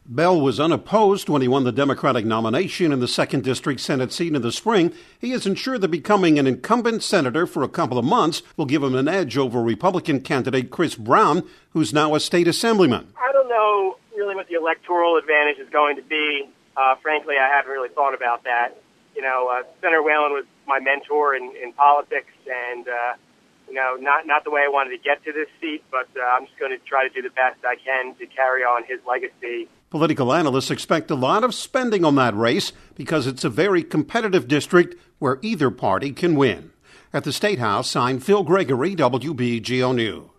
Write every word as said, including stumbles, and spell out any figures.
Bell was unopposed when he won the Democratic nomination in the second District Senate seat in the spring. He isn't sure that becoming an incumbent senator for a couple of months will give him an edge over Republican candidate Chris Brown, who's now a state assemblyman. I don't know really what the electoral advantage is going to be. Uh, frankly, I haven't really thought about that. You know, uh, Senator Whalen was my mentor in, in politics, and, uh, you know, not, not the way I wanted to get to this seat, but uh, I'm just going to try to do the best I can to carry on his legacy. Political analysts expect a lot of spending on that race because it's a very competitive district where either party can win. At the State House, I'm Phil Gregory, W B G O News.